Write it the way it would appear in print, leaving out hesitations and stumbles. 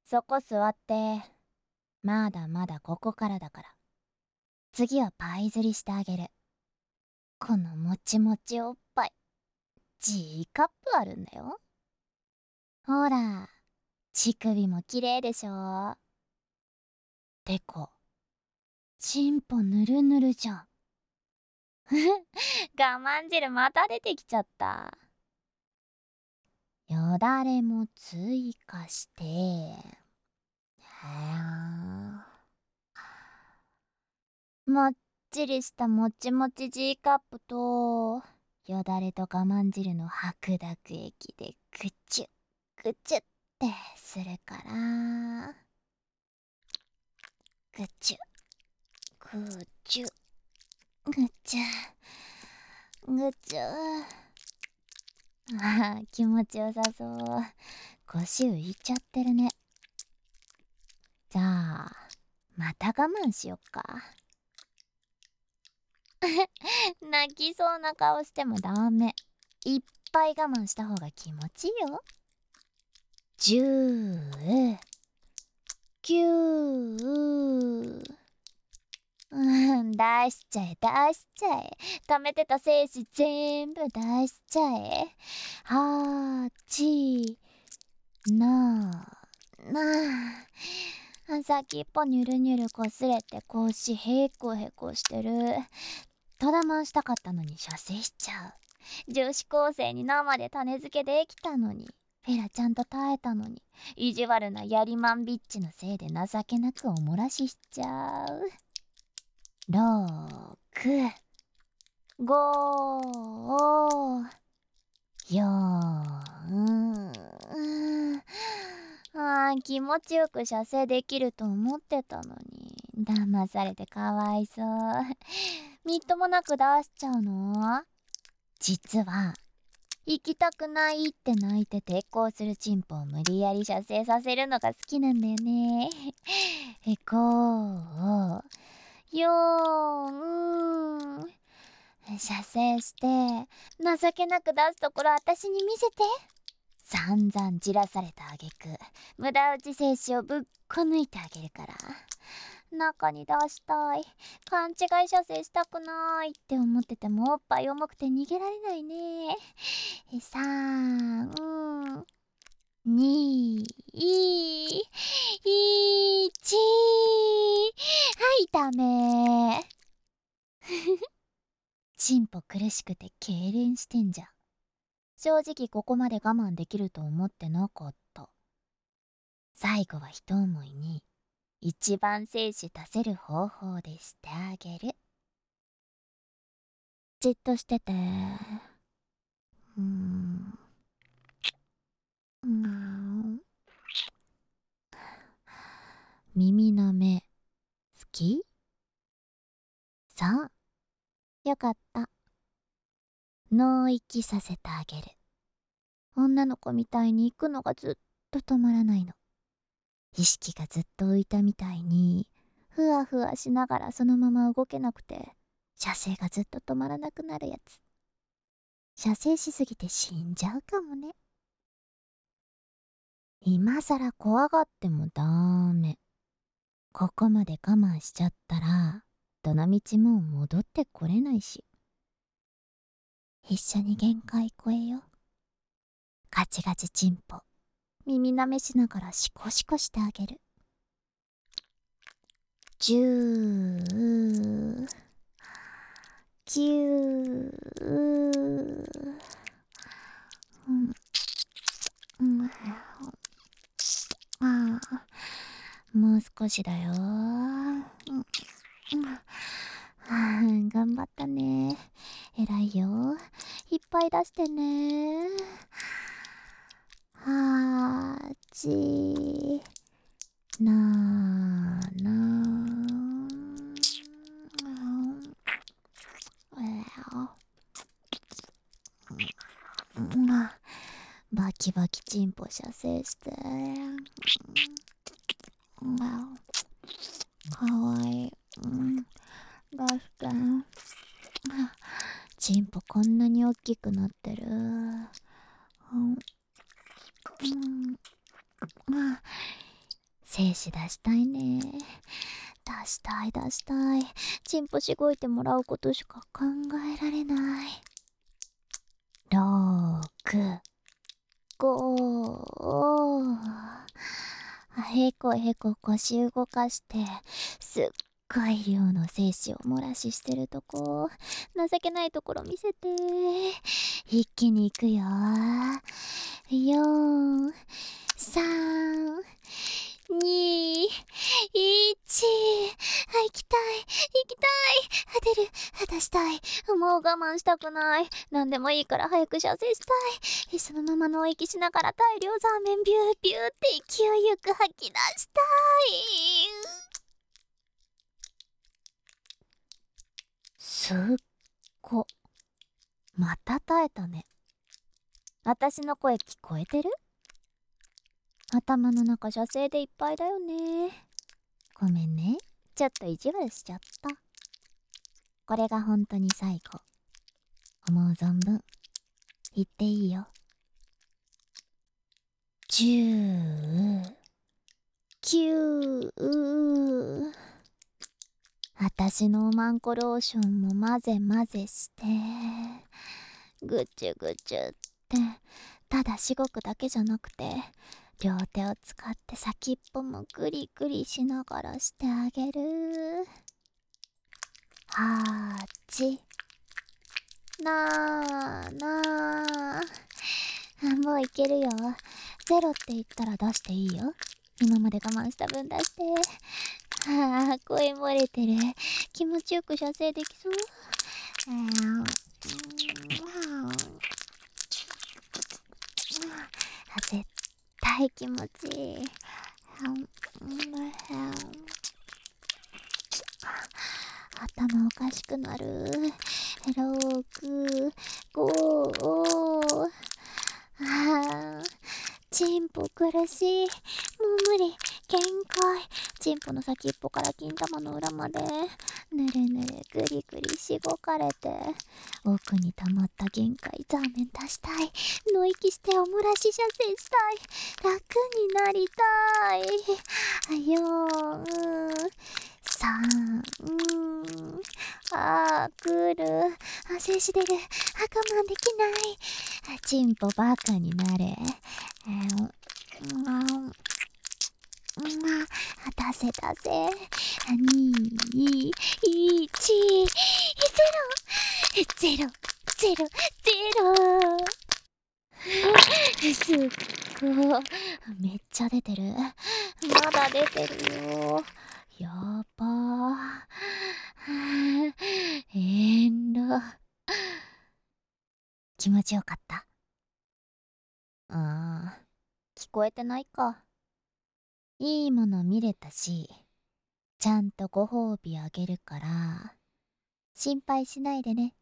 そこ座って。まだまだここからだから。次はパイ釣りしてあげる。このもちもちおっぱい。G カップあるんだよ。ほら、乳首も綺麗でしょ。てか、チンポぬるぬるじゃん。我慢汁また出てきちゃった。よだれも追加して。もっちりしたもちもち G カップと、よだれと我慢汁の白濁液でぐちゅぐちゅってするから。ぐちゅぐちゅぐちゅぐちゅ。ああ、気持ちよさそう。腰浮いちゃってるね。じゃあ、また我慢しよっか。泣きそうな顔してもダメ。いっぱい我慢した方が気持ちいいよ。10、9、出しちゃえ出しちゃえ。溜めてた精子全部出しちゃえ。8、先っぽニュルニュルこすれて腰へこへこしてる。ただまんしたかったのに射精しちゃう。女子高生に生で種付けできたのに。フェラちゃんと耐えたのに。意地悪なやりまんビッチのせいで情けなくおもらししちゃう。6、5、4、気持ちよく射精できると思ってたのに。騙されてかわいそう。みっともなく出しちゃうの？実は、行きたくないって泣いて抵抗するチンポを無理やり射精させるのが好きなんだよね。5、4、射精して、情けなく出すところ私に見せて。散々じらされた挙句、無駄打ち精子をぶっこ抜いてあげるから。中に出したい。勘違い射精したくないって思っててもおっぱい重くて逃げられないね。3、2、1。はい、ダメ。チンポ苦しくて痙攣してんじゃん。正直ここまで我慢できると思ってなかった。最後は一思いに一番精子出せる方法でしてあげる。じっとしてて。耳の目好き？そう、よかった。脳域させてあげる。女の子みたいに行くのがずっと止まらないの。意識がずっと浮いたみたいに、ふわふわしながらそのまま動けなくて、射精がずっと止まらなくなるやつ。射精しすぎて死んじゃうかもね。今さら怖がってもダメ。ここまで我慢しちゃったら、どのみちもう戻ってこれないし。一緒に限界超えよ。ガチガチチンポ。耳舐めしながらシコシコしてあげる。10、9、もう少しだよ。頑張ったね。偉いよ。いっぱい出してね。8、バキバキチンポ射精して。かわいい。出して。チンポこんなに大きくなってる。 精子出したいね。出したい出したい。チンポしごいてもらうことしか考えられない。6、5、へこへこ腰動かしてすっごい量の精子を漏らししてるとこ、情けないところ見せて。一気にいくよ。4、3、2、1。行きたい行きたい。出る。出したい。もう我慢したくない。何でもいいから早く射精したい。そのままの息しながら大量ザーメンビュービューって勢いよく吐き出したい。すっご。また耐えたね。私の声聞こえてる？頭の中射精でいっぱいだよね。ごめんね。ちょっと意地悪しちゃった。これが本当に最後。思う存分言っていいよ。10、9。私のおまんこローションも混ぜ混ぜしてぐちゅぐちゅって、ただしごくだけじゃなくて両手を使って先っぽもグリグリしながらしてあげる。8、7。もういけるよ。ゼロって言ったら出していいよ。今まで我慢した分出して。声漏れてる。気持ちよく射精できそう。絶対気持ちいい。頭おかしくなる。6、5。チンポ苦しい。もう無理。限界。チンポの先っぽから金玉の裏までぬるぬるぐりぐりしごかれて、奥に溜まった限界ザーメン出したい。の息してお漏らし射精したい。楽になりたい。4、3。来る。静止出る。我慢できない。チンポバカになれ。出せ出せ。2、1、ゼロ、ゼロ、ゼロ、ゼロ。すっご。めっちゃ出てる。まだ出てるよ。やばー。遠慮。気持ちよかった？聞こえてないか。いいもの見れたし、ちゃんとご褒美あげるから、心配しないでね。